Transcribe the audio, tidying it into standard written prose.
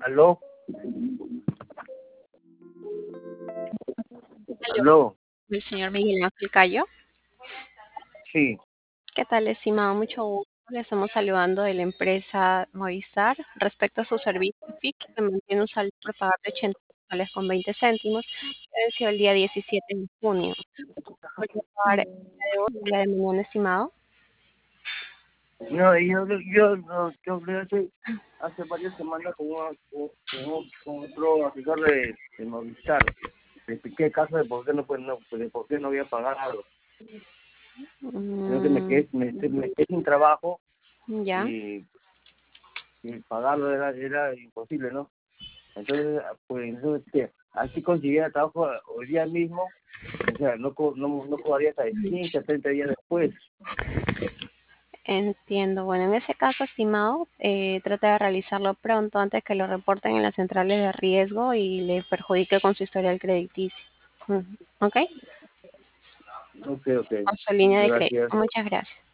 ¿Aló? Aló, ¿Aló? el señor Miguel Ángel Cayo. Sí. ¿Qué tal, estimado? Mucho gusto. Le estamos saludando de la empresa Movistar respecto a su servicio FIC, que mantiene un saldo por pagar de 80 soles con 20 céntimos, que venció el día 17 de junio. ¿Podría pagar el día de hoy, el día de mañana, estimado? No, yo hablé hace varias semanas con otro asesor de Movistar. Le expliqué el caso de por qué de por qué no había pagado. Sino que Mm, me quedé sin trabajo ya. y, y pagarlo era imposible, ¿no? Entonces, ¿qué? Así conseguía trabajo hoy día mismo, o sea, no cobraría hasta de 15 a 30 días después. Entiendo. Bueno, en ese caso, estimado, trate de realizarlo pronto antes que lo reporten en las centrales de riesgo y le perjudique con su historial crediticio. Mm, ¿Ok? Ok, Con su línea de crédito. gracias. Muchas gracias.